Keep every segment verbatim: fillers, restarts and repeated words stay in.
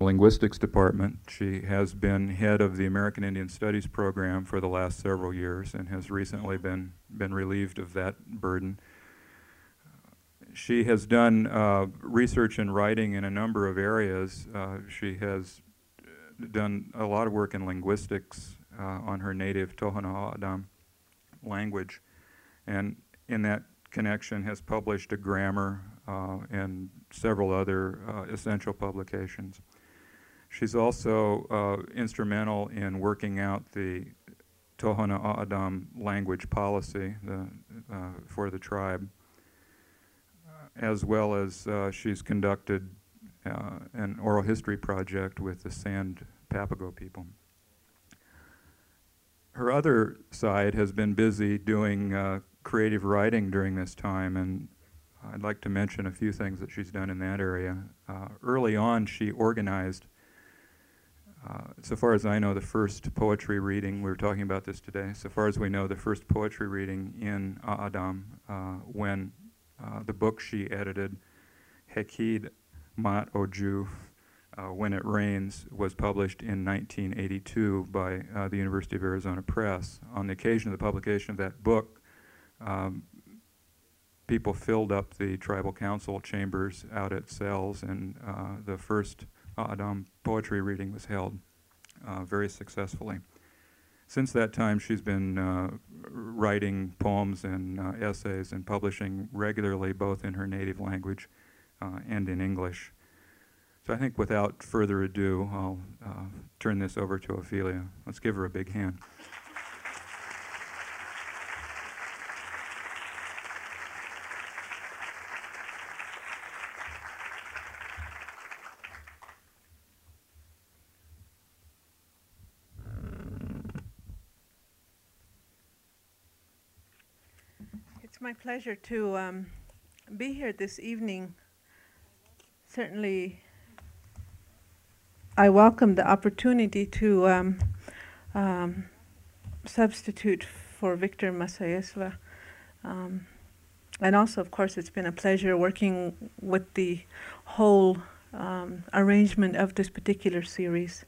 linguistics department. She has been head of the American Indian Studies program for the last several years and has recently been, been relieved of that burden. She has done uh, research and writing in a number of areas. Uh, she has done a lot of work in linguistics uh, on her native Tohono O'odham language, and in that connection has published a grammar uh, and several other uh, essential publications. She's also uh, instrumental in working out the Tohono O'odham language policy the, uh, for the tribe, as well as uh, she's conducted uh, an oral history project with the Sand Papago people. Her other side has been busy doing uh, creative writing during this time, and I'd like to mention a few things that she's done in that area. Uh, early on, she organized, uh, so far as I know, the first poetry reading. We were talking about this today. So far as we know, the first poetry reading in O'odham uh, when Uh, the book she edited, Hekid Mat Oju, uh, When It Rains, was published in nineteen eighty-two by uh, the University of Arizona Press. On the occasion of the publication of that book, um, people filled up the tribal council chambers out at Sells, and uh, the first O'odham poetry reading was held uh, very successfully. Since that time, she's been uh, writing poems and uh, essays and publishing regularly, both in her native language uh, and in English. So I think without further ado, I'll uh, turn this over to Ophelia. Let's give her a big hand. It's my pleasure to um, be here this evening. Certainly, I welcome the opportunity to um, um, substitute for Victor Masayeswa. Um, and also, of course, it's been a pleasure working with the whole um, arrangement of this particular series.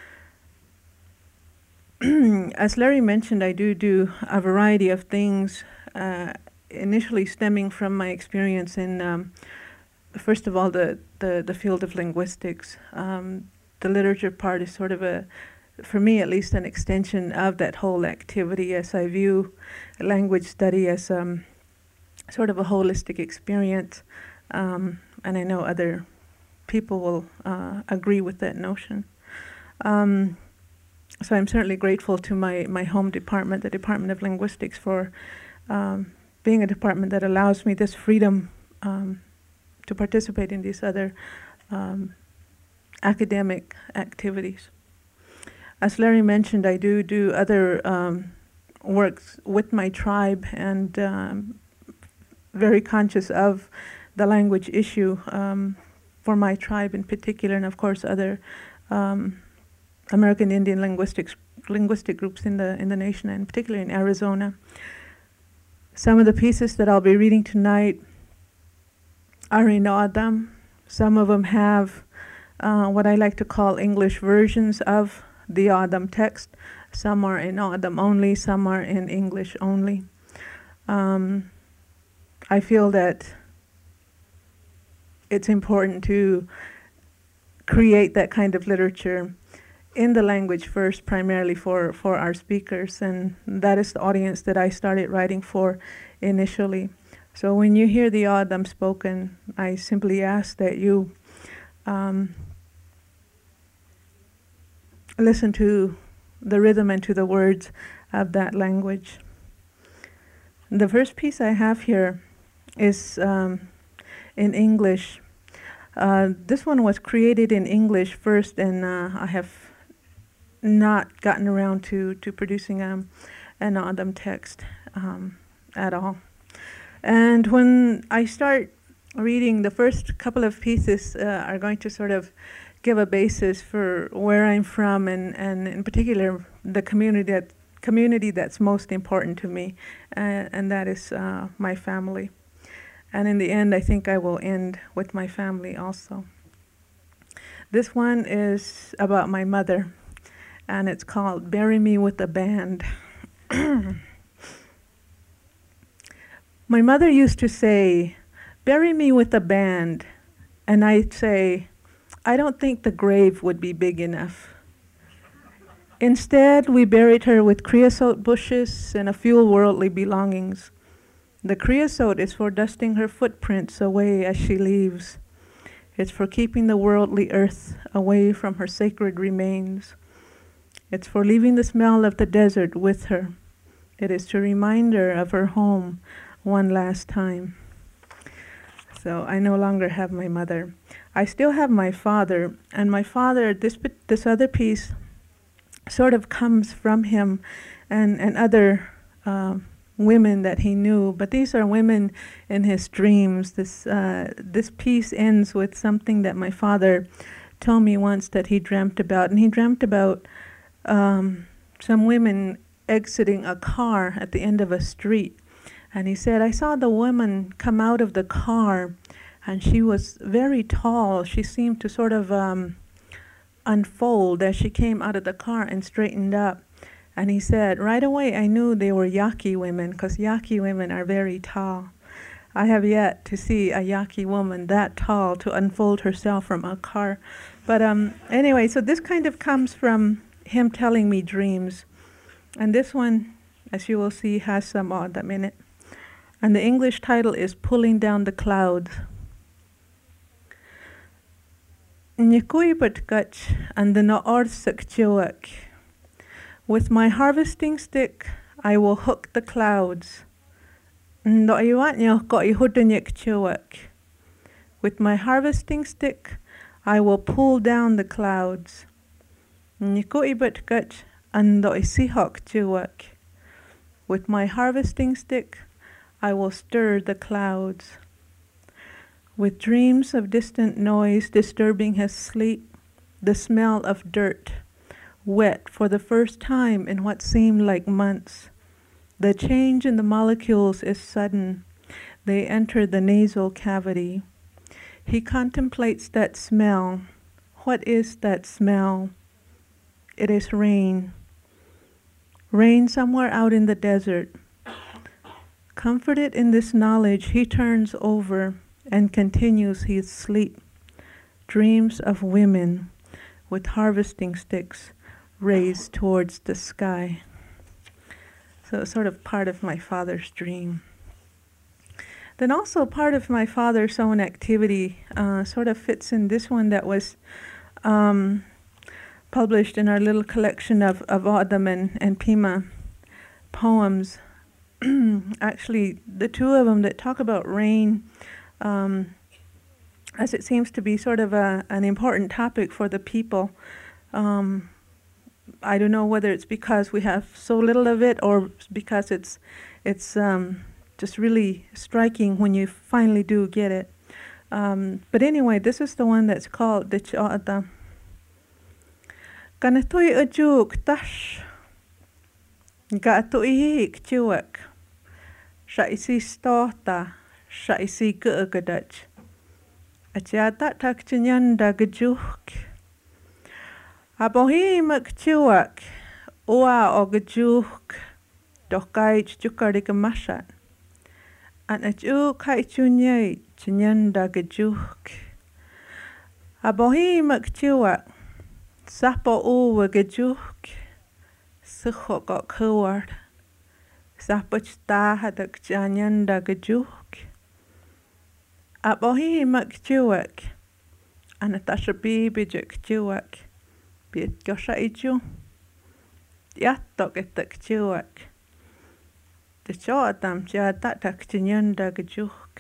As Larry mentioned, I do do a variety of things, uh, initially stemming from my experience in, um, first of all, the, the, the field of linguistics. Um, the literature part is sort of a, for me at least, an extension of that whole activity, as I view language study as um, sort of a holistic experience. Um, and I know other people will uh, agree with that notion. Um, so I'm certainly grateful to my, my home department, the Department of Linguistics, for um, being a department that allows me this freedom um, to participate in these other um, academic activities. As Larry mentioned, I do do other um, works with my tribe, and um, very conscious of the language issue um, for my tribe in particular, and of course other um, American Indian linguistics linguistic groups in the in the nation, and particularly in Arizona. Some of the pieces that I'll be reading tonight are in O'odham. Some of them have uh, what I like to call English versions of the O'odham text. Some are in O'odham only, some are in English only. Um, I feel that it's important to create that kind of literature in the language first, primarily for, for our speakers, and that is the audience that I started writing for initially. So when you hear the O'odham spoken, I simply ask that you um, listen to the rhythm and to the words of that language. The first piece I have here is um, in English. Uh, this one was created in English first, and uh, I have not gotten around to, to producing um, an O'odham text um, at all. And when I start reading, the first couple of pieces uh, are going to sort of give a basis for where I'm from, and, and in particular the community that community that's most important to me, uh, and that is uh, my family. And in the end, I think I will end with my family also. This one is about my mother, and it's called Bury Me with a Band. My mother used to say, "Bury me with a band," and I'd say, "I don't think the grave would be big enough." Instead, we buried her with creosote bushes and a few worldly belongings. The creosote is for dusting her footprints away as she leaves. It's for keeping the worldly earth away from her sacred remains. It's for leaving the smell of the desert with her. It is to remind her of her home one last time. So I no longer have my mother. I still have my father, and my father, this this other piece sort of comes from him and, and other uh, women that he knew, but these are women in his dreams. This, uh, this piece ends with something that my father told me once that he dreamt about, and he dreamt about um, some women exiting a car at the end of a street. And he said, "I saw the woman come out of the car, and she was very tall. She seemed to sort of um, unfold as she came out of the car and straightened up." And he said, "Right away I knew they were Yaqui women, because Yaqui women are very tall. I have yet to see a Yaqui woman that tall to unfold herself from a car." But um, anyway, so this kind of comes from him telling me dreams. And this one, as you will see, has some odd in it. And the English title is Pulling Down the Clouds. Nyikuibutgach and the Noordsukchuak. With my harvesting stick, I will hook the clouds. With my harvesting stick, I will pull down the clouds. With my harvesting stick, I will stir the clouds. With dreams of distant noise disturbing his sleep, the smell of dirt, wet for the first time in what seemed like months. The change in the molecules is sudden. They enter the nasal cavity. He contemplates that smell. What is that smell? It is rain. Rain somewhere out in the desert. Comforted in this knowledge, he turns over and continues his sleep. Dreams of women with harvesting sticks raised towards the sky. So it's sort of part of my father's dream. Then also part of my father's own activity uh, sort of fits in this one that was um, published in our little collection of, of Autumn and, and Pima poems. Actually, the two of them that talk about rain, um, as it seems to be sort of a, an important topic for the people. Um, I don't know whether it's because we have so little of it or because it's it's um, just really striking when you finally do get it. Um, but anyway, this is the one that's called the Cha'ata. Kanatui ajuk tash. Ga'atui kchuak. Shaisi stota. Shaisi ga'agadach. Achata takchinyanda gajuk. Abohi makchuak. Ua o gajuk. Dokaich jukarikamashat. An ajuk haichunyay chinyanda gajuk. Abohi makchuak. Sapo uwa gajuk. Suho got kaward. Sapach ta hadak chanyanda gajuk. Abohi makchuak. Anatasha bibijak chuak. Bit gosha ichu. Yatok etak chuak. The choatam chatatak chinyanda gajuk.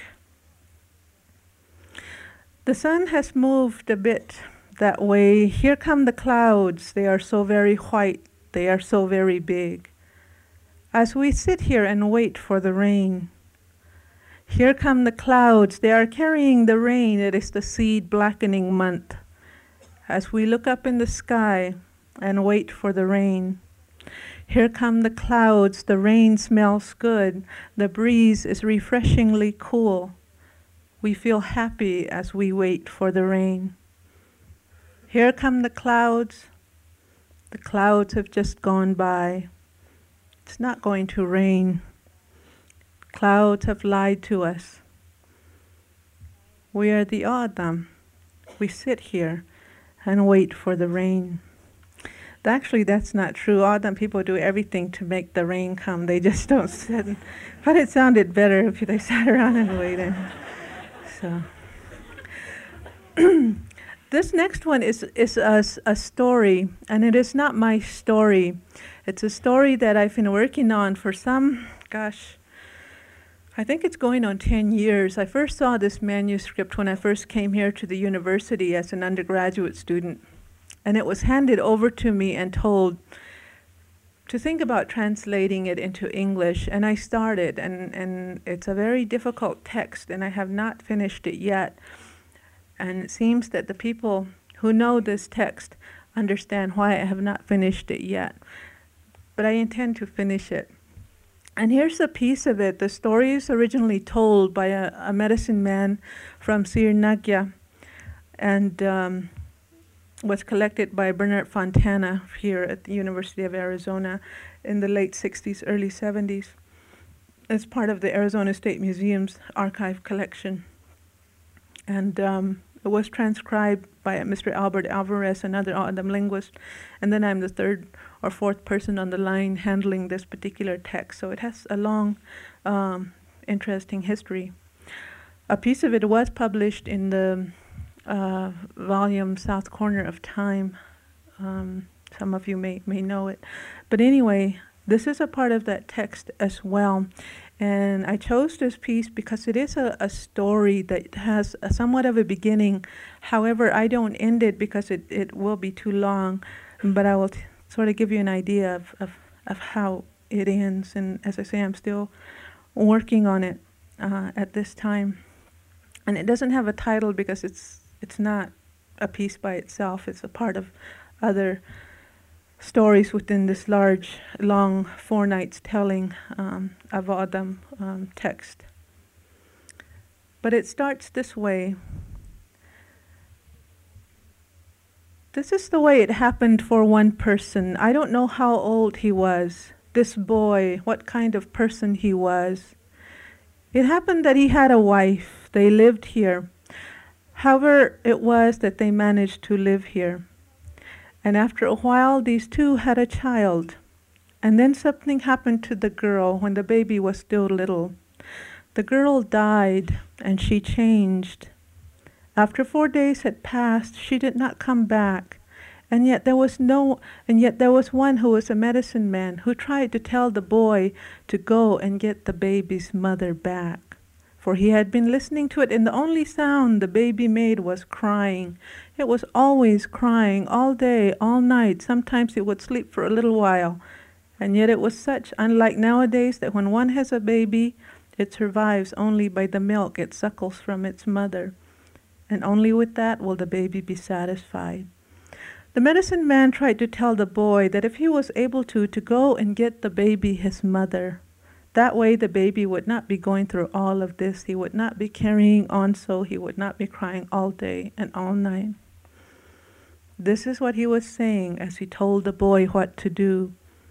The sun has moved a bit that way. Here come the clouds. They are so very white. They are so very big. As we sit here and wait for the rain. Here come the clouds. They are carrying the rain. It is the seed blackening month. As we look up in the sky and wait for the rain. Here come the clouds. The rain smells good. The breeze is refreshingly cool. We feel happy as we wait for the rain. Here come the clouds. The clouds have just gone by. It's not going to rain. Clouds have lied to us. We are the Adam. We sit here and wait for the rain. Actually, that's not true. Adam people do everything to make the rain come. They just don't sit. But it sounded better if they sat around and waited. So, this next one is is a, a story, and it is not my story. It's a story that I've been working on for some, gosh, I think it's going on ten years. I first saw this manuscript when I first came here to the university as an undergraduate student. And it was handed over to me and told to think about translating it into English. And I started, and, and it's a very difficult text, and I have not finished it yet. And it seems that the people who know this text understand why I have not finished it yet. But I intend to finish it. And here's a piece of it. The story is originally told by a, a medicine man from Sri Lanka, and um, was collected by Bernard Fontana here at the University of Arizona in the late sixties, early seventies, as part of the Arizona State Museum's archive collection. And um, it was transcribed by Mister Albert Alvarez, another O'odham linguist, and then I'm the third or fourth person on the line handling this particular text. So it has a long, um, interesting history. A piece of it was published in the Uh, volume South Corner of Time. Um, some of you may, may know it. But anyway, this is a part of that text as well. And I chose this piece because it is a, a story that has a somewhat of a beginning. However, I don't end it because it, it will be too long. But I will t sort of give you an idea of, of, of how it ends. And as I say, I'm still working on it uh, at this time. And it doesn't have a title because it's It's not a piece by itself. It's a part of other stories within this large, long four nights telling um, of O'odham um, text. But it starts this way. This is the way it happened for one person. I don't know how old he was, this boy, what kind of person he was. It happened that he had a wife. They lived here. However, it was that they managed to live here. And after a while, these two had a child. And then something happened to the girl when the baby was still little. The girl died, and she changed. After four days had passed, she did not come back. And yet there was no, and yet there was one who was a medicine man who tried to tell the boy to go and get the baby's mother back. For he had been listening to it, and the only sound the baby made was crying. It was always crying, all day, all night. Sometimes it would sleep for a little while. And yet it was such, unlike nowadays, that when one has a baby, it survives only by the milk it suckles from its mother. And only with that will the baby be satisfied. The medicine man tried to tell the boy that if he was able to, to go and get the baby his mother. That way the baby would not be going through all of this. He would not be carrying on so. He would not be crying all day and all night. This is what he was saying as he told the boy what to do.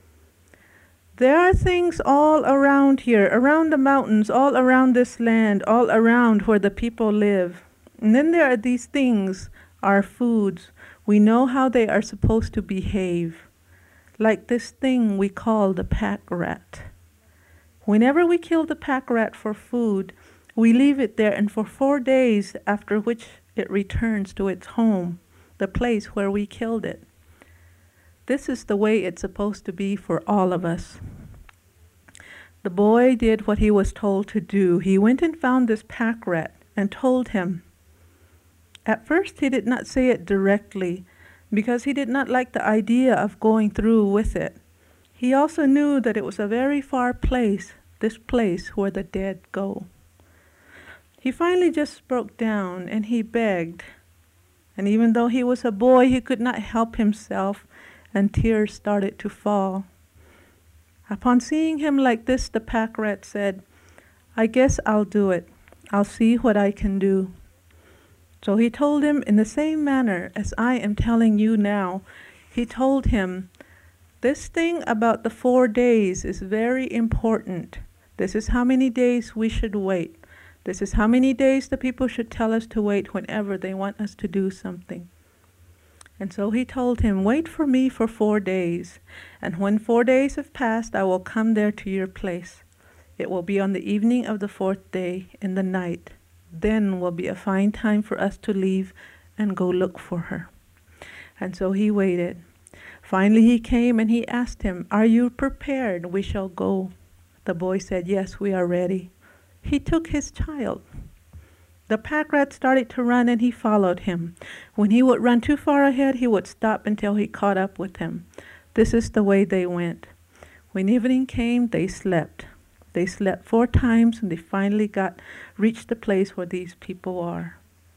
There are things all around here, around the mountains, all around this land, all around where the people live. And then there are these things, our foods. We know how they are supposed to behave. Like this thing we call the pack rat. Whenever we kill the pack rat for food, we leave it there, and for four days, after which it returns to its home, the place where we killed it. This is the way it's supposed to be for all of us. The boy did what he was told to do. He went and found this pack rat and told him. At first he did not say it directly because he did not like the idea of going through with it. He also knew that it was a very far place, this place where the dead go. He finally just broke down and he begged. And even though he was a boy, he could not help himself, and tears started to fall. Upon seeing him like this, the pack rat said, "I guess I'll do it. I'll see what I can do." So he told him in the same manner as I am telling you now. He told him, this thing about the four days is very important. This is how many days we should wait. This is how many days the people should tell us to wait whenever they want us to do something. And so he told him, wait for me for four days, and when four days have passed, I will come there to your place. It will be on the evening of the fourth day, in the night. Then will be a fine time for us to leave and go look for her. And so he waited. Finally he came and he asked him, are you prepared? We shall go. The boy said, yes, we are ready. He took his child. The pack rat started to run and he followed him. When he would run too far ahead, he would stop until he caught up with him. This is the way they went. When evening came, they slept. They slept four times and they finally got reached the place where these people are.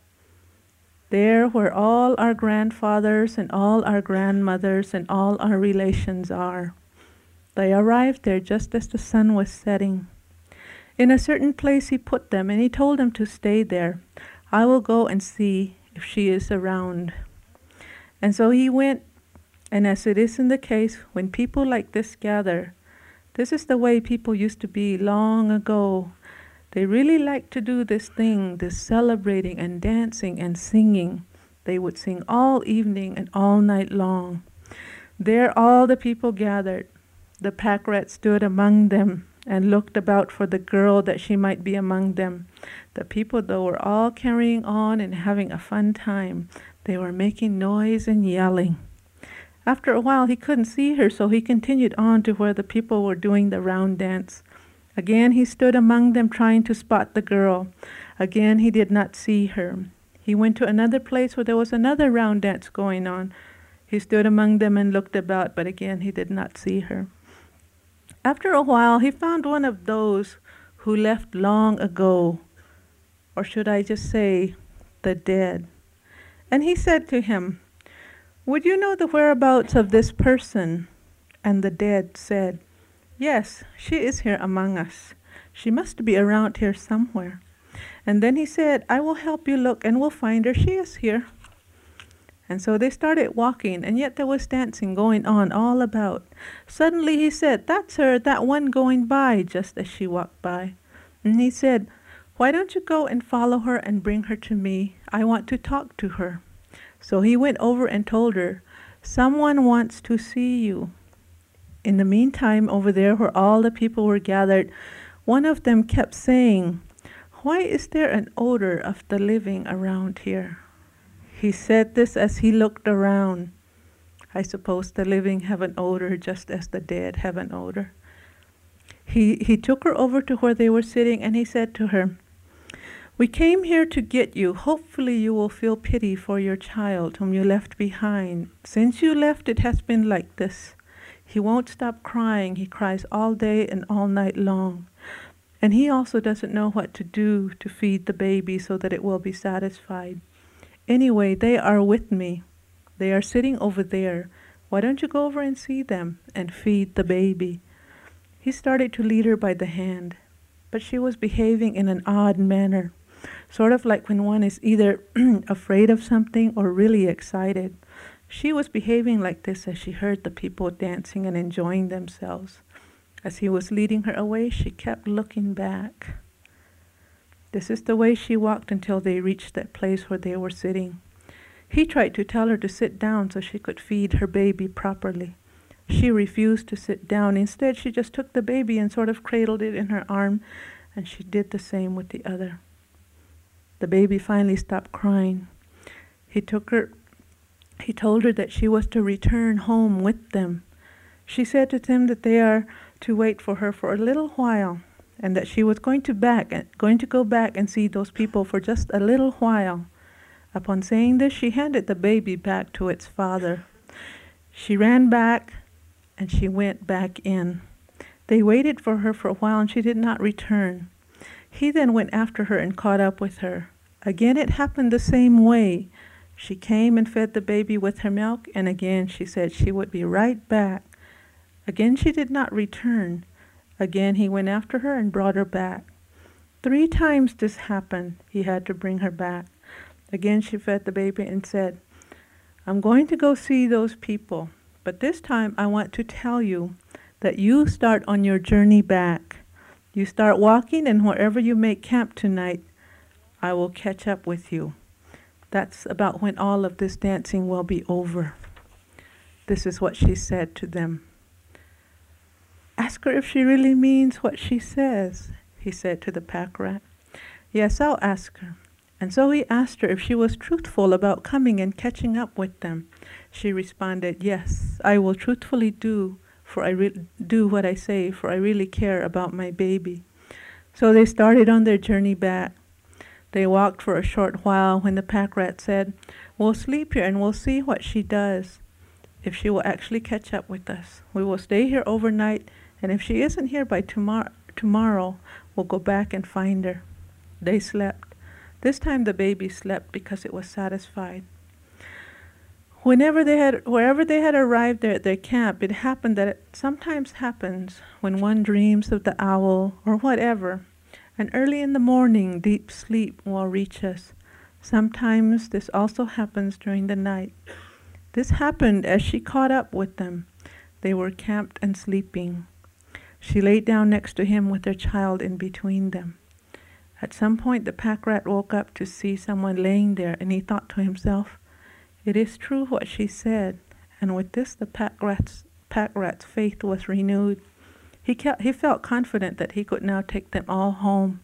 There where all our grandfathers and all our grandmothers and all our relations are. They arrived there just as the sun was setting. In a certain place he put them, and he told them to stay there. I will go and see if she is around. And so he went, and as it is in the case, when people like this gather, this is the way people used to be long ago. They really liked to do this thing, this celebrating and dancing and singing. They would sing all evening and all night long. There all the people gathered. The pack rat stood among them and looked about for the girl that she might be among them. The people, though, were all carrying on and having a fun time. They were making noise and yelling. After a while, he couldn't see her, so he continued on to where the people were doing the round dance. Again, he stood among them trying to spot the girl. Again, he did not see her. He went to another place where there was another round dance going on. He stood among them and looked about, but again, he did not see her. After a while, he found one of those who left long ago, or should I just say, the dead. And he said to him, would you know the whereabouts of this person? And the dead said, yes, she is here among us. She must be around here somewhere. And then he said, I will help you look and we'll find her. She is here. And so they started walking, and yet there was dancing going on all about. Suddenly he said, that's her, that one going by, just as she walked by. And he said, why don't you go and follow her and bring her to me? I want to talk to her. So he went over and told her, someone wants to see you. In the meantime, over there where all the people were gathered, one of them kept saying, why is there an odor of the living around here? He said this as he looked around. I suppose the living have an odor just as the dead have an odor. He, he took her over to where they were sitting and he said to her, we came here to get you. Hopefully you will feel pity for your child whom you left behind. Since you left, it has been like this. He won't stop crying. He cries all day and all night long. And he also doesn't know what to do to feed the baby so that it will be satisfied. Anyway, they are with me. They are sitting over there. Why don't you go over and see them and feed the baby? He started to lead her by the hand, but she was behaving in an odd manner, sort of like when one is either afraid of something or really excited. She was behaving like this as she heard the people dancing and enjoying themselves. As he was leading her away, she kept looking back. This is the way she walked until they reached that place where they were sitting. He tried to tell her to sit down so she could feed her baby properly. She refused to sit down. Instead, she just took the baby and sort of cradled it in her arm, and she did the same with the other. The baby finally stopped crying. He took her, he told her that she was to return home with them. She said to them that they are to wait for her for a little while, and that she was going to back, going to go back and see those people for just a little while. Upon saying this, she handed the baby back to its father. She ran back, and she went back in. They waited for her for a while, and she did not return. He then went after her and caught up with her. Again, it happened the same way. She came and fed the baby with her milk, and again she said she would be right back. Again, she did not return. Again, he went after her and brought her back. Three times this happened. He had to bring her back. Again, she fed the baby and said, I'm going to go see those people, but this time I want to tell you that you start on your journey back. You start walking, and wherever you make camp tonight, I will catch up with you. That's about when all of this dancing will be over. This is what she said to them. Ask her if she really means what she says, he said to the pack rat. Yes, I'll ask her. And so he asked her if she was truthful about coming and catching up with them. She responded, yes, I will truthfully do, for I re- do what I say, for I really care about my baby. So they started on their journey back. They walked for a short while when the pack rat said, we'll sleep here and we'll see what she does, if she will actually catch up with us. We will stay here overnight, and if she isn't here by tomorrow, tomorrow, we'll go back and find her. They slept. This time the baby slept because it was satisfied. Whenever they had, wherever they had arrived there at their camp, it happened that it sometimes happens when one dreams of the owl or whatever, and early in the morning deep sleep will reach us. Sometimes this also happens during the night. This happened as she caught up with them. They were camped and sleeping. She laid down next to him with her child in between them. At some point the pack rat woke up to see someone laying there, and he thought to himself, it is true what she said. And with this the pack rat's, pack rat's faith was renewed. He, kept, he felt confident that he could now take them all home.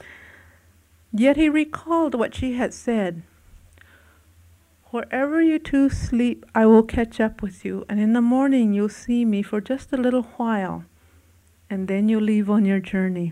Yet he recalled what she had said. Wherever you two sleep, I will catch up with you, and in the morning you'll see me for just a little while, and then you'll leave on your journey.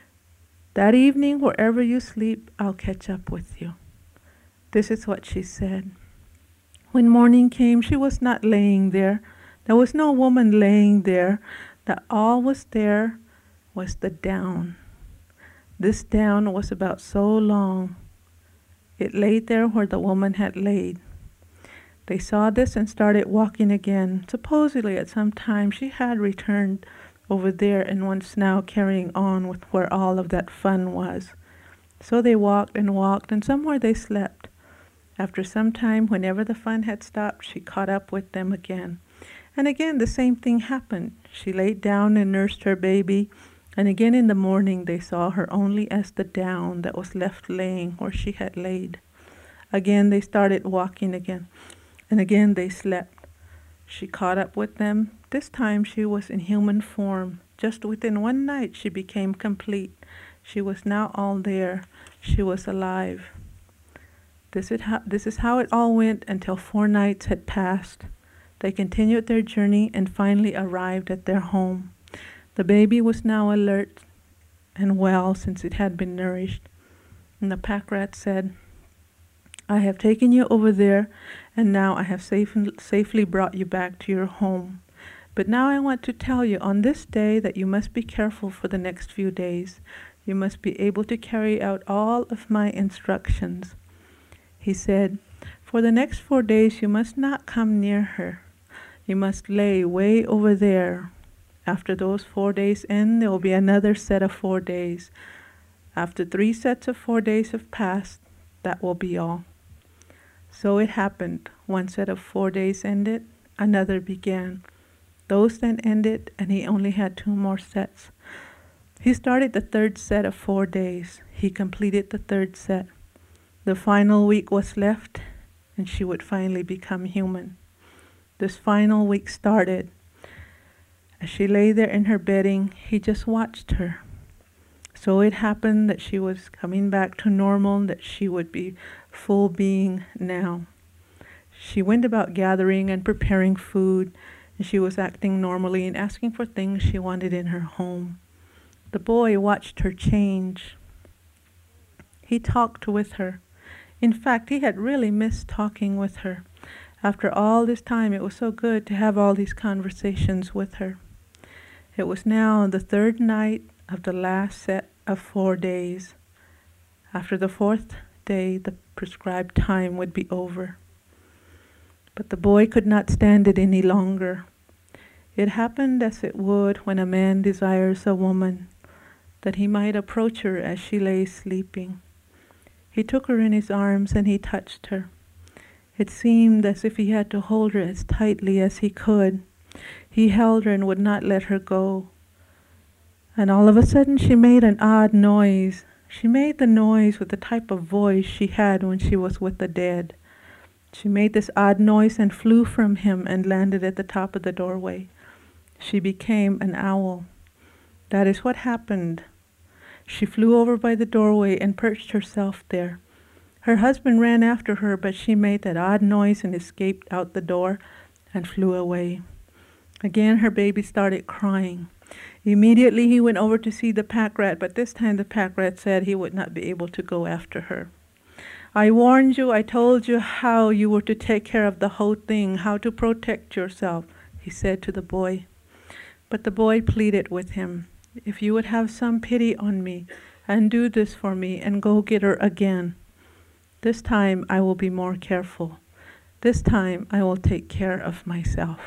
That evening, wherever you sleep, I'll catch up with you. This is what she said. When morning came, she was not laying there. There was no woman laying there. That all was there was the down. This down was about so long. It laid there where the woman had laid. They saw this and started walking again. Supposedly at some time she had returned over there and was now carrying on with where all of that fun was. So they walked and walked, and somewhere they slept. After some time, whenever the fun had stopped, she caught up with them again. And again the same thing happened. She laid down and nursed her baby, and again in the morning they saw her only as the down that was left laying where she had laid. Again they started walking again, and again they slept. She caught up with them. This time she was in human form. Just within one night she became complete. She was now all there. She was alive. This is how, this is how it all went until four nights had passed. They continued their journey and finally arrived at their home. The baby was now alert and well since it had been nourished. And the pack rat said, I have taken you over there, and now I have safe, safely brought you back to your home. But now I want to tell you on this day that you must be careful for the next few days. You must be able to carry out all of my instructions. He said, for the next four days you must not come near her. You must lay way over there. After those four days end, there will be another set of four days. After three sets of four days have passed, that will be all. So it happened. One set of four days ended, another began. Those then ended, and he only had two more sets. He started the third set of four days. He completed the third set. The final week was left, and she would finally become human. This final week started. As she lay there in her bedding, he just watched her. So it happened that she was coming back to normal, that she would be full being now. She went about gathering and preparing food, and she was acting normally and asking for things she wanted in her home. The boy watched her change. He talked with her. In fact, he had really missed talking with her. After all this time, it was so good to have all these conversations with her. It was now the third night of the last set of four days. After the fourth day, the prescribed time would be over. But the boy could not stand it any longer. It happened as it would when a man desires a woman, that he might approach her as she lay sleeping. He took her in his arms and he touched her. It seemed as if he had to hold her as tightly as he could. He held her and would not let her go. And all of a sudden she made an odd noise. She made the noise with the type of voice she had when she was with the dead. She made this odd noise and flew from him and landed at the top of the doorway. She became an owl. That is what happened. She flew over by the doorway and perched herself there. Her husband ran after her, but she made that odd noise and escaped out the door and flew away. Again, her baby started crying. Immediately he went over to see the pack rat, but this time the pack rat said he would not be able to go after her. I warned you, I told you how you were to take care of the whole thing, how to protect yourself, he said to the boy. But the boy pleaded with him, if you would have some pity on me and do this for me and go get her again. This time I will be more careful. This time I will take care of myself.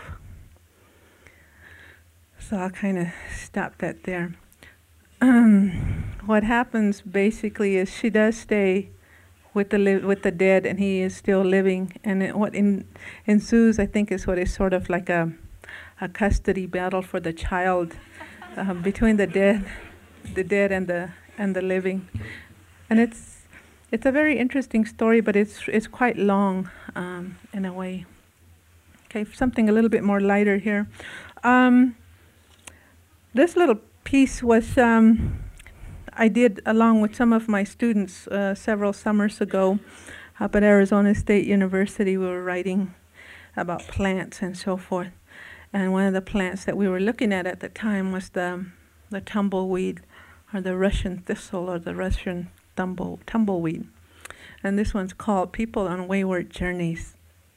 So I'll kind of stop that there. Um, what happens basically is she does stay with the li- with the dead, and he is still living. And it, what in, ensues, I think, is what is sort of like a a custody battle for the child uh, between the dead, the dead and the and the living. And it's it's a very interesting story, but it's it's quite long um, in a way. Okay, something a little bit more lighter here. Um, this little piece was um, I did along with some of my students uh, several summers ago up at Arizona State University. We were writing about plants and so forth. And one of the plants that we were looking at at the time was the the tumbleweed, or the Russian thistle, or the Russian tumble, tumbleweed. And this one's called People on Wayward Journeys.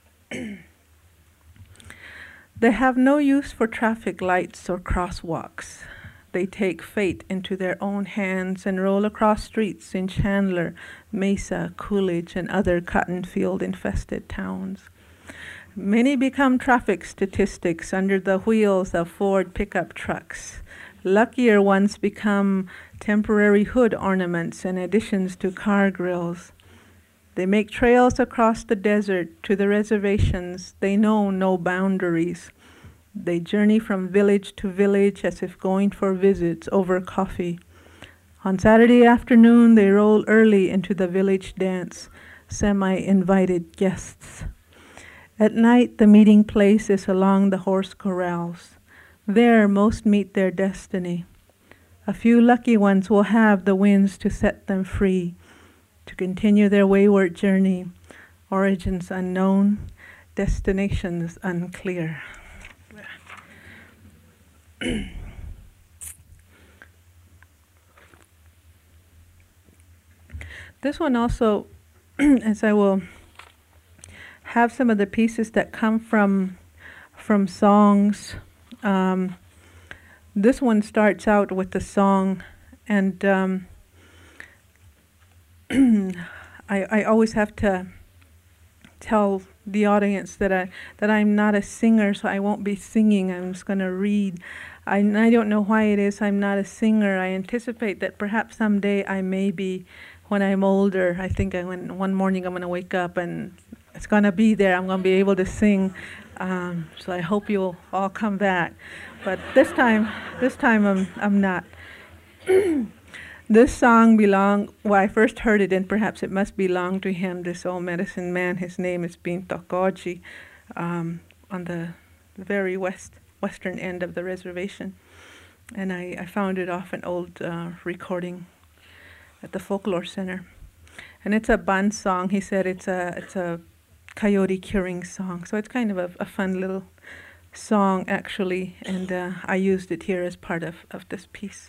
They have no use for traffic lights or crosswalks. They take fate into their own hands and roll across streets in Chandler, Mesa, Coolidge, and other cotton field-infested towns. Many become traffic statistics under the wheels of Ford pickup trucks. Luckier ones become temporary hood ornaments and additions to car grills. They make trails across the desert to the reservations. They know no boundaries. They journey from village to village as if going for visits over coffee. On Saturday afternoon, they roll early into the village dance, semi-invited guests. At night, the meeting place is along the horse corrals. There, most meet their destiny. A few lucky ones will have the winds to set them free, to continue their wayward journey, origins unknown, destinations unclear. This one also, as I will have some of the pieces that come from from songs. Um, this one starts out with the song, and um, I, I always have to tell the audience that I that I'm not a singer, so I won't be singing. I'm just going to read. I, I don't know why it is I'm not a singer. I anticipate that perhaps someday I may be when I'm older. I think I, when one morning I'm going to wake up and it's going to be there. I'm going to be able to sing. Um, so I hope you'll all come back. But this time, this time I'm I'm not. This song belonged, well, I first heard it, and perhaps it must belong to him, this old medicine man. His name is Pinto Koji, um, on the very west western end of the reservation. And I, I found it off an old uh, recording at the Folklore Center. And it's a Ban song. He said it's a it's a coyote curing song. So it's kind of a, a fun little song, actually, and uh, I used it here as part of, of this piece.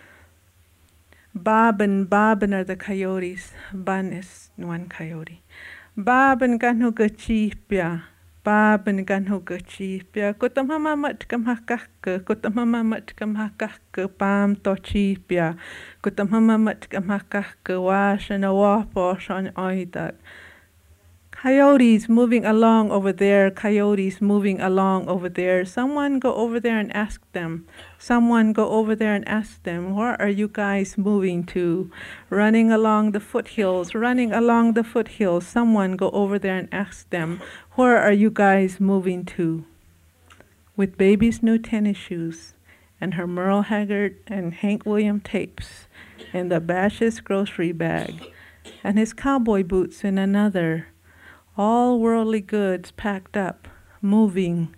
Baban, Baban are the coyotes. Ban is one coyote. Baban ganhu gachipya. Baban ganhu gachipya. Kutamama matkam hakaka. Kutamama matkam hakaka. Bam tochipya. Kutamama matkam hakaka. Wash and a waposh on oidak. Coyotes moving along over there, coyotes moving along over there. Someone go over there and ask them. Someone go over there and ask them, where are you guys moving to? Running along the foothills, running along the foothills. Someone go over there and ask them, where are you guys moving to? With baby's new tennis shoes and her Merle Haggard and Hank Williams tapes and the Bash's grocery bag and his cowboy boots in another. All worldly goods packed up, moving.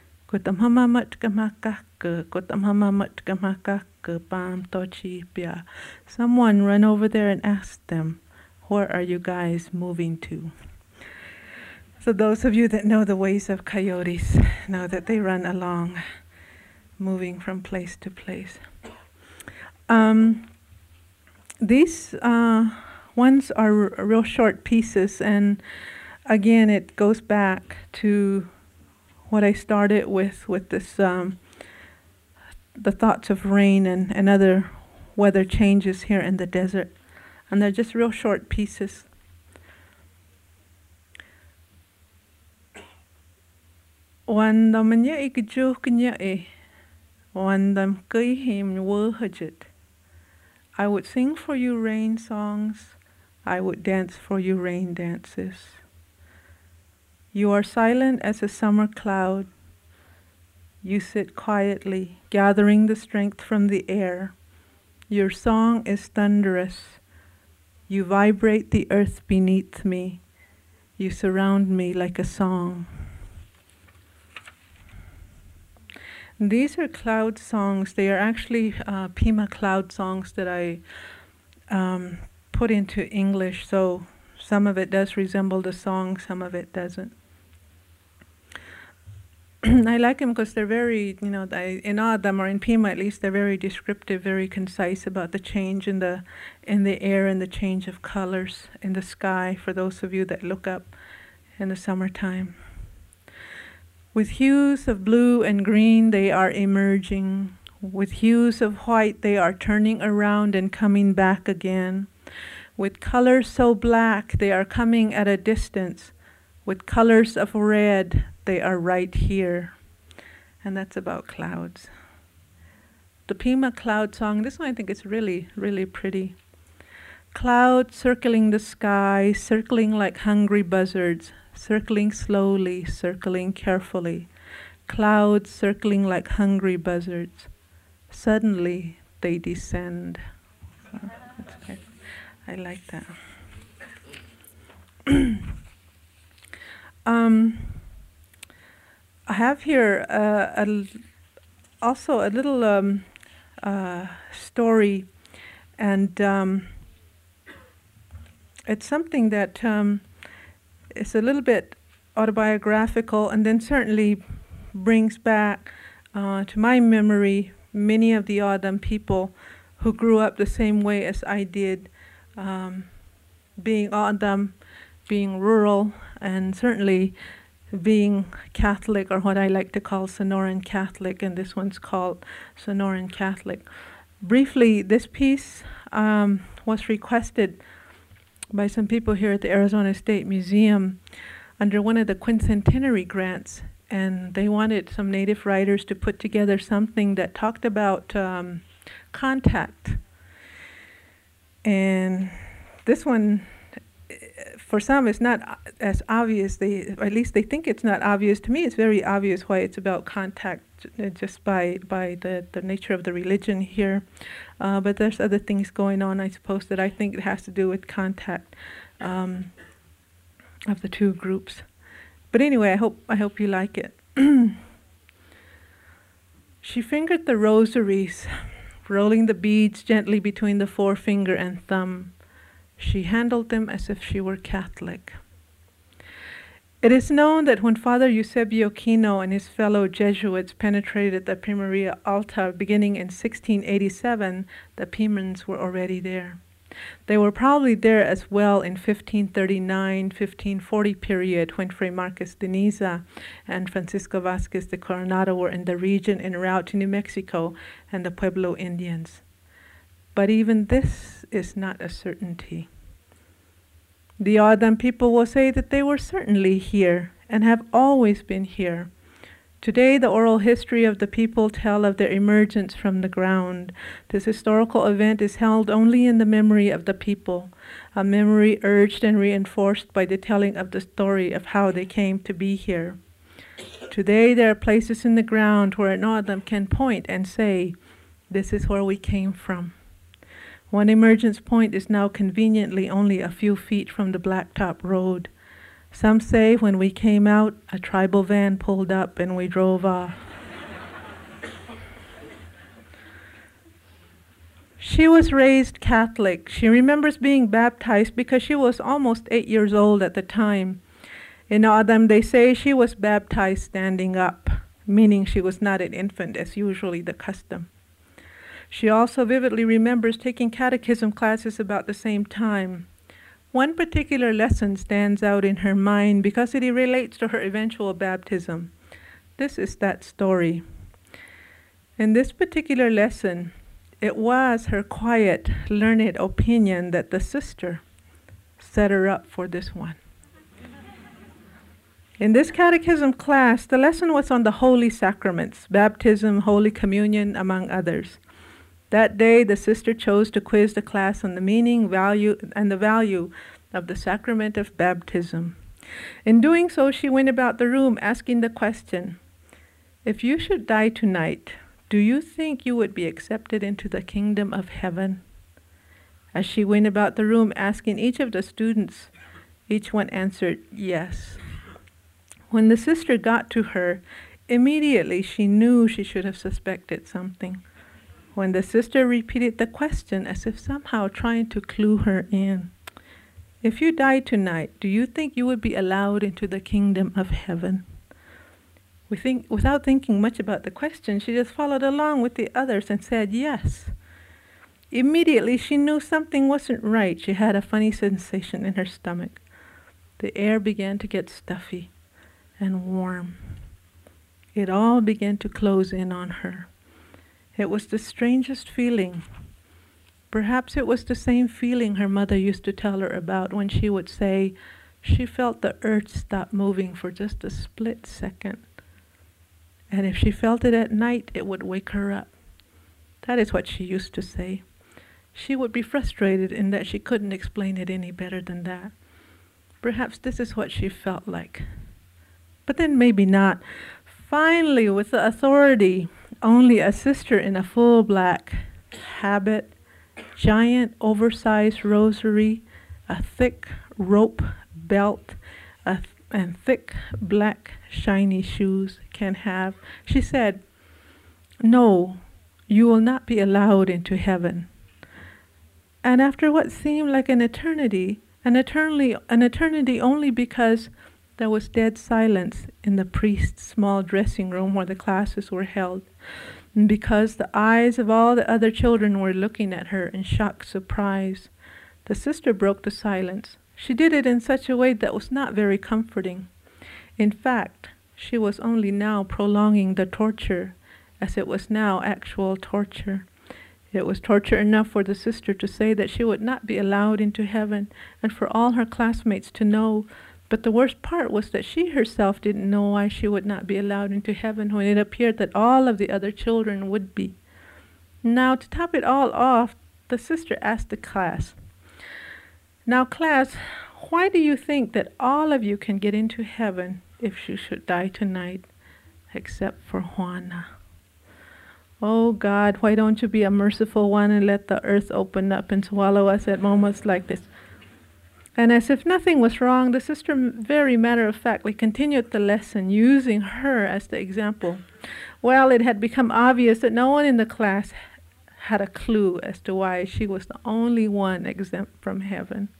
Someone run over there and ask them, where are you guys moving to? So those of you that know the ways of coyotes know that they run along, moving from place to place. Um, these uh, ones are r- real short pieces, and again, it goes back to what I started with, with this, um, the thoughts of rain and, and other weather changes here in the desert. And they're just real short pieces. Wanda manya ikjuk nya e, wanda mkei him wurhajit. I would sing for you rain songs, I would dance for you rain dances. You are silent as a summer cloud. You sit quietly, gathering the strength from the air. Your song is thunderous. You vibrate the earth beneath me. You surround me like a song. These are cloud songs. They are actually uh, Pima cloud songs that I um, put into English. So some of it does resemble the song, some of it doesn't. I like them because they're very, you know, I, in Adam or in Pima at least, they're very descriptive, very concise about the change in the in the air and the change of colors in the sky for those of you that look up in the summertime. With hues of blue and green, they are emerging. With hues of white, they are turning around and coming back again. With colors so black, they are coming at a distance. With colors of red, they are right here. And that's about clouds. The Pima cloud song, this one I think is really, really pretty. Clouds circling the sky, circling like hungry buzzards, circling slowly, circling carefully. Clouds circling like hungry buzzards. Suddenly, they descend. So, that's okay. I like that. um, I have here uh, a l- also a little um, uh, story, and um, it's something that um, is a little bit autobiographical, and then certainly brings back uh, to my memory many of the O'odham people who grew up the same way as I did, um, being O'odham, being rural, and certainly being Catholic, or what I like to call Sonoran Catholic, and this one's called Sonoran Catholic. Briefly, this piece um, was requested by some people here at the Arizona State Museum under one of the quincentenary grants, and they wanted some Native writers to put together something that talked about um, contact. And this one, for some, is not as obvious. They, or at least they think it's not obvious. To me, it's very obvious why it's about contact, uh, just by by the, the nature of the religion here. Uh, but there's other things going on, I suppose, that I think it has to do with contact um, of the two groups. But anyway, I hope I hope you like it. She fingered the rosaries, rolling the beads gently between the forefinger and thumb. She handled them as if she were Catholic. It is known that when Father Eusebio Kino and his fellow Jesuits penetrated the Pimeria Alta beginning in sixteen eighty-seven, the Pimans were already there. They were probably there as well in fifteen thirty-nine, fifteen forty period, when Fray Marcos de Niza and Francisco Vázquez de Coronado were in the region en route to New Mexico and the Pueblo Indians. But even this is not a certainty. The Adam people will say that they were certainly here and have always been here. Today, the oral history of the people tell of their emergence from the ground. This historical event is held only in the memory of the people, a memory urged and reinforced by the telling of the story of how they came to be here. Today, there are places in the ground where an Adam can point and say, "This is where we came from." One emergence point is now conveniently only a few feet from the blacktop road. Some say when we came out, a tribal van pulled up and we drove off. She was raised Catholic. She remembers being baptized because she was almost eight years old at the time. In Adam, they say she was baptized standing up, meaning she was not an infant, as usually the custom. She also vividly remembers taking catechism classes about the same time. One particular lesson stands out in her mind because it relates to her eventual baptism. This is that story. In this particular lesson, it was her quiet, learned opinion that the sister set her up for this one. In this catechism class, the lesson was on the holy sacraments, baptism, Holy Communion, among others. That day, the sister chose to quiz the class on the meaning, value, and the value of the sacrament of baptism. In doing so, she went about the room asking the question, "If you should die tonight, do you think you would be accepted into the kingdom of heaven?" As she went about the room asking each of the students, each one answered yes. When the sister got to her, immediately she knew she should have suspected something. When the sister repeated the question as if somehow trying to clue her in, "If you died tonight, do you think you would be allowed into the kingdom of heaven?" We think, without thinking much about the question, she just followed along with the others and said yes. Immediately she knew something wasn't right. She had a funny sensation in her stomach. The air began to get stuffy and warm. It all began to close in on her. It was the strangest feeling. Perhaps it was the same feeling her mother used to tell her about when she would say she felt the earth stop moving for just a split second. And if she felt it at night, it would wake her up. That is what she used to say. She would be frustrated in that she couldn't explain it any better than that. Perhaps this is what she felt like. But then maybe not. Finally, with the authority, only a sister in a full black habit, giant oversized rosary, a thick rope belt, a th- and thick black shiny shoes can have. She said, "No, you will not be allowed into heaven." And after what seemed like an eternity, an eternally, an eternity only because there was dead silence in the priest's small dressing room where the classes were held, and because the eyes of all the other children were looking at her in shocked surprise, the sister broke the silence. She did it in such a way that was not very comforting. In fact, she was only now prolonging the torture, as it was now actual torture. It was torture enough for the sister to say that she would not be allowed into heaven, and for all her classmates to know. But the worst part was that she herself didn't know why she would not be allowed into heaven when it appeared that all of the other children would be. Now, to top it all off, the sister asked the class, "Now, class, why do you think that all of you can get into heaven if you should die tonight, except for Juana? Oh God, why don't you be a merciful one and let the earth open up and swallow us at moments like this?" And as if nothing was wrong, the sister very matter-of-factly continued the lesson, using her as the example. Well, it had become obvious that no one in the class had a clue as to why she was the only one exempt from heaven.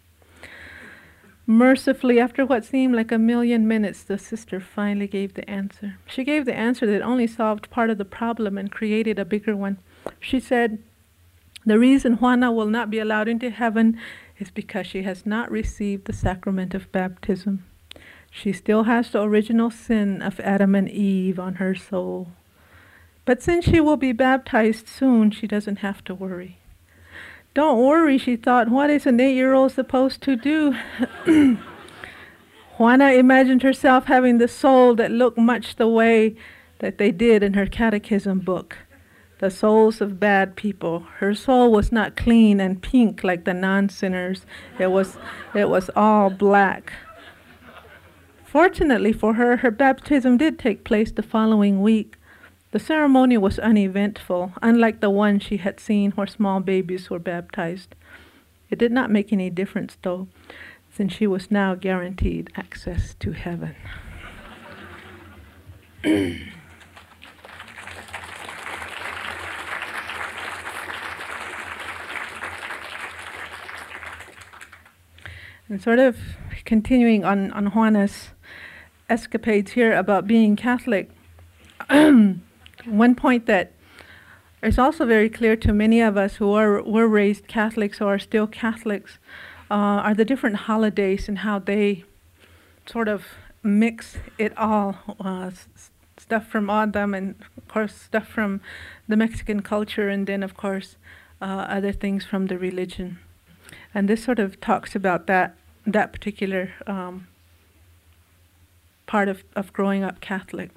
Mercifully, after what seemed like a million minutes, the sister finally gave the answer. She gave the answer that only solved part of the problem and created a bigger one. She said, "The reason Juana will not be allowed into heaven is because she has not received the sacrament of baptism. She still has the original sin of Adam and Eve on her soul. But since she will be baptized soon, she doesn't have to worry. Don't worry, she thought, what is an eight-year-old supposed to do? Juana imagined herself having the soul that looked much the way that they did in her catechism book, the souls of bad people. Her soul was not clean and pink like the non-sinners. It was, it was all black. Fortunately for her, her baptism did take place the following week. The ceremony was uneventful, unlike the one she had seen where small babies were baptized. It did not make any difference, though, since she was now guaranteed access to heaven. And sort of continuing on, on Juana's escapades here about being Catholic, one point that is also very clear to many of us who are were raised Catholics or are still Catholics uh, are the different holidays and how they sort of mix it all. Uh, s- stuff from Adam and, of course, stuff from the Mexican culture, and then, of course, uh, other things from the religion. And this sort of talks about that that particular um, part of, of growing up Catholic.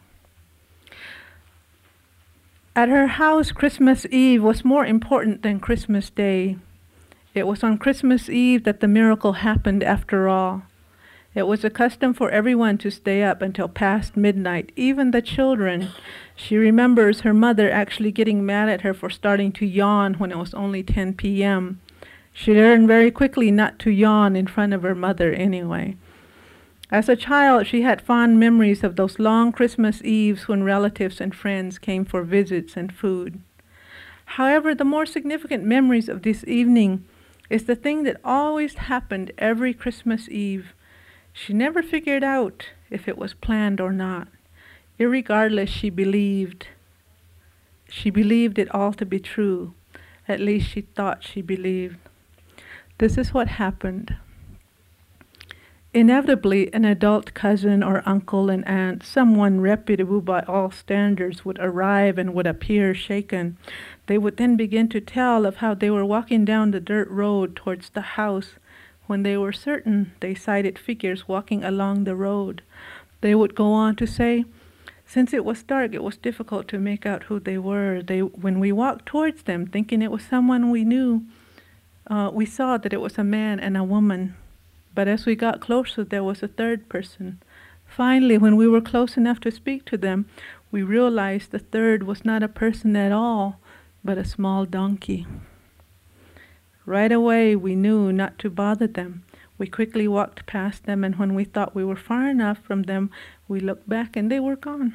At her house, Christmas Eve was more important than Christmas Day. It was on Christmas Eve that the miracle happened after all. It was a custom for everyone to stay up until past midnight, even the children. She remembers her mother actually getting mad at her for starting to yawn when it was only ten p.m. She learned very quickly not to yawn in front of her mother anyway. As a child, she had fond memories of those long Christmas Eves when relatives and friends came for visits and food. However, the more significant memories of this evening is the thing that always happened every Christmas Eve. She never figured out if it was planned or not. Irregardless, she believed. She believed it all to be true. At least she thought she believed. This is what happened. Inevitably, an adult cousin or uncle and aunt, someone reputable by all standards, would arrive and would appear shaken. They would then begin to tell of how they were walking down the dirt road towards the house when they were certain they sighted figures walking along the road. They would go on to say, since it was dark, it was difficult to make out who they were. They, when we walked towards them, thinking it was someone we knew, uh, we saw that it was a man and a woman. But as we got closer, there was a third person. Finally, when we were close enough to speak to them, we realized the third was not a person at all, but a small donkey. Right away, we knew not to bother them. We quickly walked past them, and when we thought we were far enough from them, we looked back and they were gone.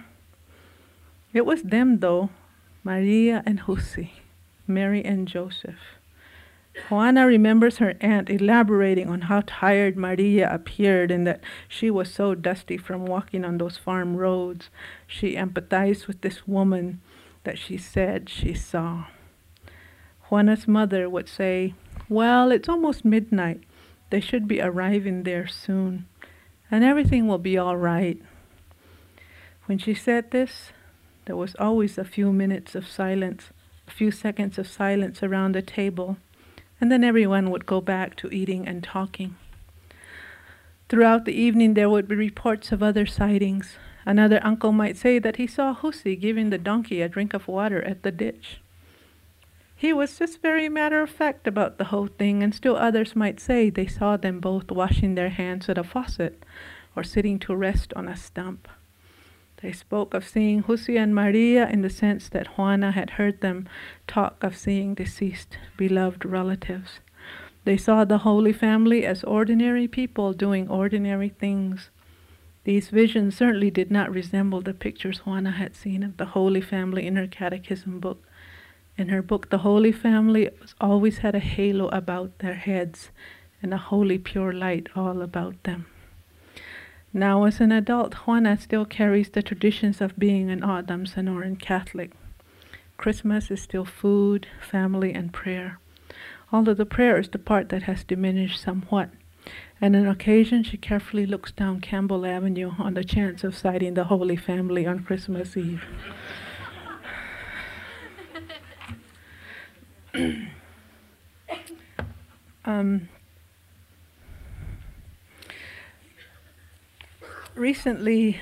It was them, though, Maria and Jose, Mary and Joseph. Juana remembers her aunt elaborating on how tired Maria appeared and that she was so dusty from walking on those farm roads. She empathized with this woman that she said she saw. Juana's mother would say, well, it's almost midnight. They should be arriving there soon, and everything will be all right. When she said this, there was always a few minutes of silence, a few seconds of silence around the table, and then everyone would go back to eating and talking. Throughout the evening, there would be reports of other sightings. Another uncle might say that he saw Jose giving the donkey a drink of water at the ditch. He was just very matter-of-fact about the whole thing, and still others might say they saw them both washing their hands at a faucet or sitting to rest on a stump. They spoke of seeing Jose and Maria in the sense that Juana had heard them talk of seeing deceased, beloved relatives. They saw the Holy Family as ordinary people doing ordinary things. These visions certainly did not resemble the pictures Juana had seen of the Holy Family in her catechism book. In her book, the Holy Family always had a halo about their heads and a holy pure light all about them. Now, as an adult, Juana still carries the traditions of being an Adam Sonoran Catholic. Christmas is still food, family, and prayer, although the prayer is the part that has diminished somewhat. And on occasion, she carefully looks down Campbell Avenue on the chance of sighting the Holy Family on Christmas Eve. Um, recently,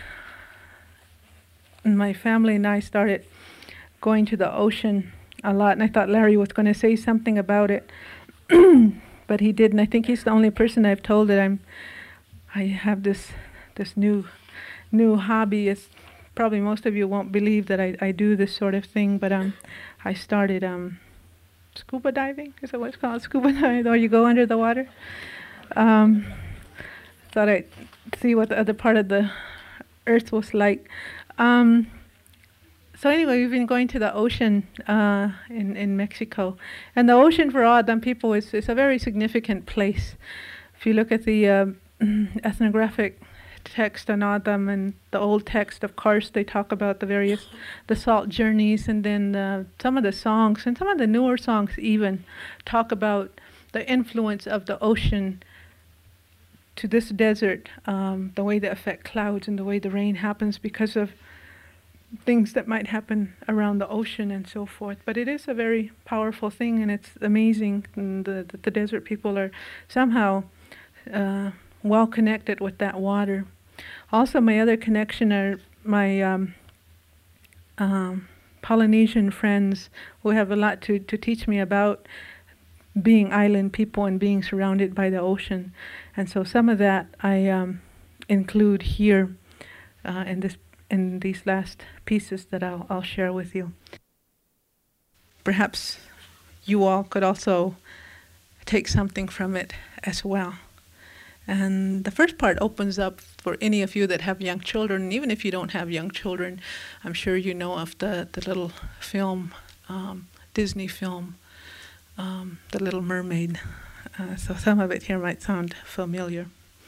my family and I started going to the ocean a lot, and I thought Larry was going to say something about it, but he didn't. I think he's the only person I've told that I'm. I have this this new new hobby. It's probably most of you won't believe that I, I do this sort of thing, but um, I started um, scuba diving. Is that what it's called? Scuba diving, or you go under the water. Um, thought I'd see what the other part of the earth was like. Um, so anyway, we've been going to the ocean uh, in in Mexico, and the ocean for all them people is is a very significant place. If you look at the uh, ethnographic text on Adam and the old text, of course, they talk about the various, the salt journeys, and then uh, some of the songs, and some of the newer songs even, talk about the influence of the ocean to this desert, um, the way they affect clouds and the way the rain happens because of things that might happen around the ocean and so forth. But it is a very powerful thing, and it's amazing that the, the desert people are somehow uh, well connected with that water. Also, my other connection are my um, um, Polynesian friends who have a lot to, to teach me about being island people and being surrounded by the ocean. And so some of that I um, include here uh, in this in these last pieces that I'll, I'll share with you. Perhaps you all could also take something from it as well. And the first part opens up for any of you that have young children. Even if you don't have young children, I'm sure you know of the, the little film, um, Disney film, um, The Little Mermaid. Uh, so some of it here might sound familiar.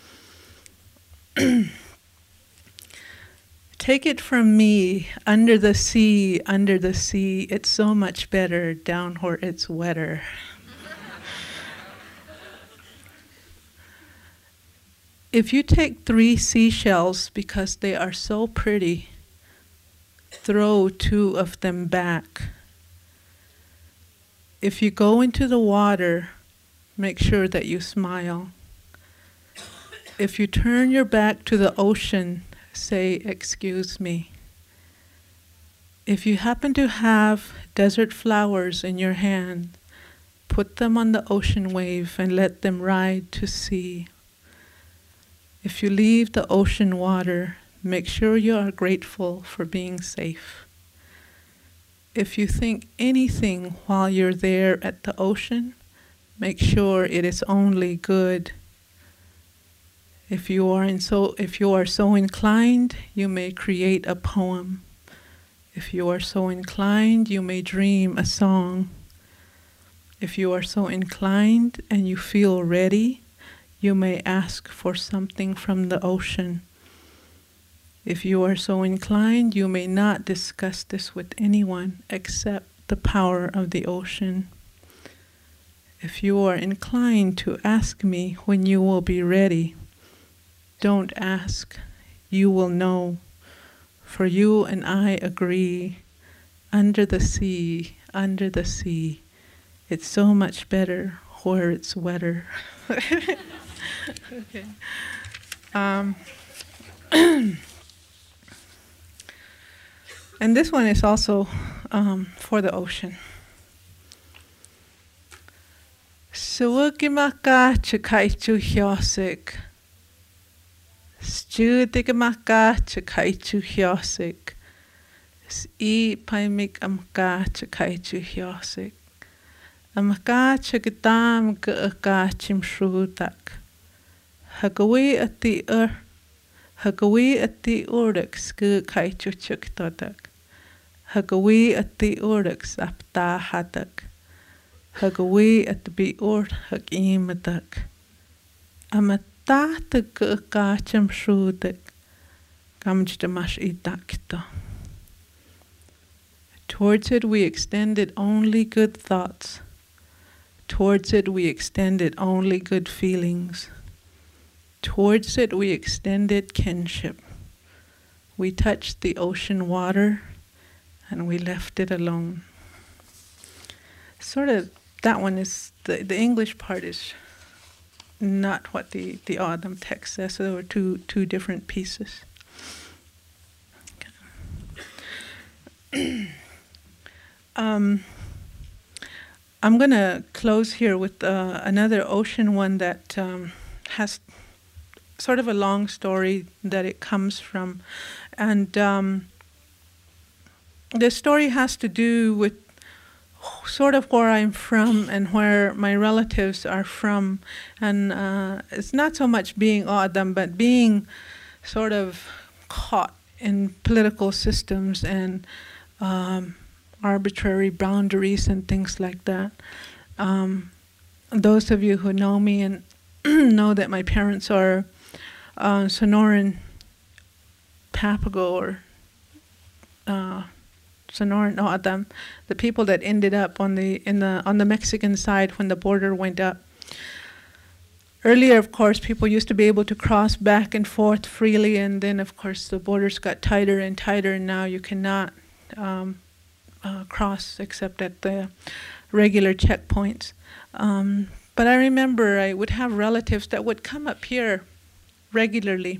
Take it from me, under the sea, under the sea, it's so much better down where it's wetter. If you take three seashells because they are so pretty, throw two of them back. If you go into the water, make sure that you smile. If you turn your back to the ocean, say, excuse me. If you happen to have desert flowers in your hand, put them on the ocean wave and let them ride to sea. If you leave the ocean water, make sure you are grateful for being safe. If you think anything while you're there at the ocean, make sure it is only good. If you are in so, if you are so inclined, you may create a poem. If you are so inclined, you may dream a song. If you are so inclined and you feel ready, you may ask for something from the ocean. If you are so inclined, you may not discuss this with anyone except the power of the ocean. If you are inclined to ask me when you will be ready, don't ask, you will know. For you and I agree, under the sea, under the sea, it's so much better where it's wetter. Okay. Um, and this one is also um, for the ocean. Suwagimaka chakaichu hyosik. Studigamaka chakaichu hyosik. Si paimik amka chakaichu hyosik. Amka chagatam gaka chimshrudak. Hagawi at the ur, Hagawi at the urix gu kaichu chuktodak. Hagawi at the urix apta hadak. Hagawi at the be ur hagimadak. Amata the gaka chimshrudak. Gamjdamash idakta. Towards it we extended only good thoughts. Towards it we extended only good feelings. Towards it we extended kinship. We touched the ocean water and we left it alone. Sort of, that one is, the, the English part is not what the, the Adam text says. So there were two, two different pieces. Okay. um, I'm going to close here with uh, another ocean one that um, has sort of a long story that it comes from. And um, the story has to do with sort of where I'm from and where my relatives are from. And uh, it's not so much being Adam, but being sort of caught in political systems and um, arbitrary boundaries and things like that. Um, those of you who know me and know that my parents are uh, Sonoran Papago or uh, Sonoran O'odham, the people that ended up on the in the on the Mexican side when the border went up. Earlier, of course, people used to be able to cross back and forth freely, and then, of course, the borders got tighter and tighter, and now you cannot um, uh, cross except at the regular checkpoints. Um, but I remember I would have relatives that would come up here regularly,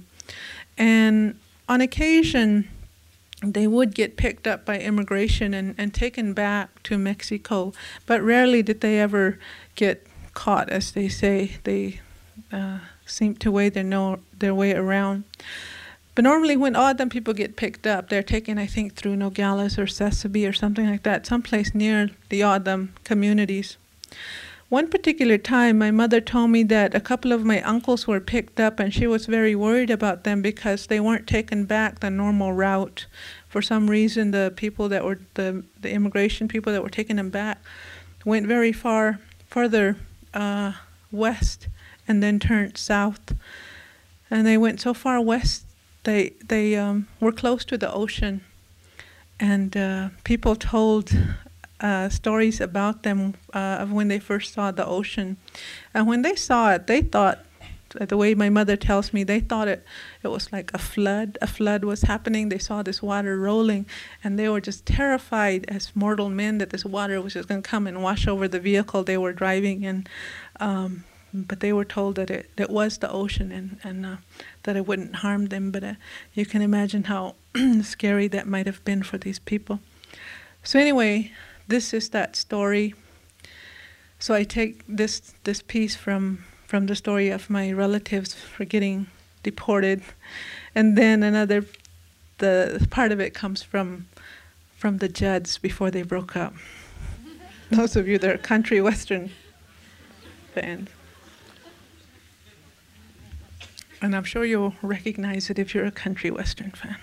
and on occasion, they would get picked up by immigration and, and taken back to Mexico, but rarely did they ever get caught, as they say. They uh, seem to way their, know, their way around. But normally when O'odham people get picked up, they're taken, I think, through Nogales or Sesame or something like that, someplace near the O'odham communities. One particular time, my mother told me that a couple of my uncles were picked up, and she was very worried about them because they weren't taken back the normal route. For some reason, the people that were, the, the immigration people that were taking them back went very far, further uh, west and then turned south. And they went so far west, they, they um, were close to the ocean. And uh, people told Uh, stories about them uh, of when they first saw the ocean. And when they saw it, they thought, the way my mother tells me, they thought it, it was like a flood. A flood was happening. They saw this water rolling, and they were just terrified as mortal men that this water was just going to come and wash over the vehicle they were driving. And um, but they were told that it, it was the ocean and, and uh, that it wouldn't harm them. But uh, you can imagine how scary that might have been for these people. So anyway, this is that story. So I take this this piece from from the story of my relatives for getting deported, and then another, the part of it comes from from the Judds before they broke up. Those of you that are country western fans, and I'm sure you'll recognize it if you're a country western fan.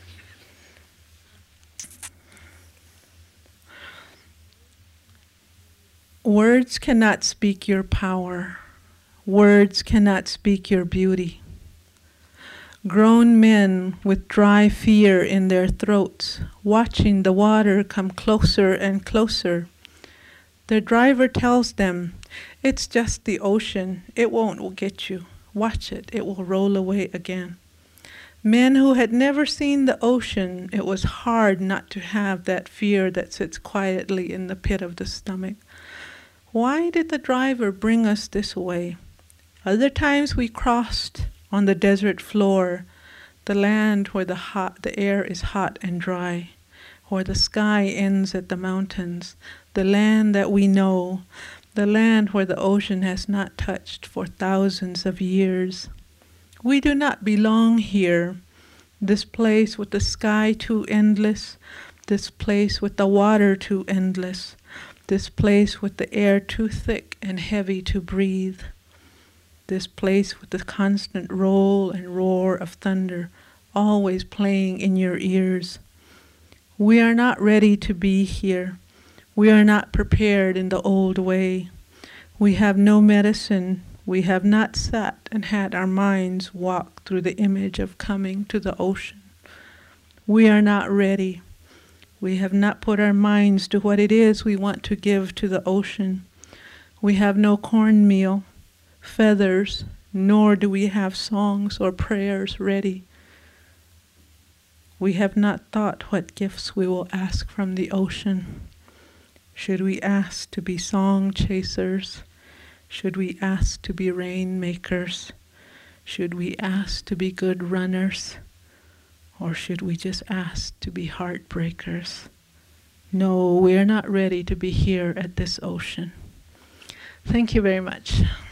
Words cannot speak your power. Words cannot speak your beauty. Grown men with dry fear in their throats, watching the water come closer and closer. Their driver tells them, "It's just the ocean. It won't get you. Watch it. It will roll away again." Men who had never seen the ocean, it was hard not to have that fear that sits quietly in the pit of the stomach. Why did the driver bring us this way? Other times we crossed on the desert floor, the land where the hot, the air is hot and dry, where the sky ends at the mountains, the land that we know, the land where the ocean has not touched for thousands of years. We do not belong here, this place with the sky too endless, this place with the water too endless, this place with the air too thick and heavy to breathe, this place with the constant roll and roar of thunder always playing in your ears. We are not ready to be here. We are not prepared in the old way. We have no medicine. We have not sat and had our minds walk through the image of coming to the ocean. We are not ready. We have not put our minds to what it is we want to give to the ocean. We have no cornmeal, feathers, nor do we have songs or prayers ready. We have not thought what gifts we will ask from the ocean. Should we ask to be song chasers, Should we ask to be rainmakers? Should we ask to be good runners? Or should we just ask to be heartbreakers? No, we are not ready to be here at this ocean. Thank you very much.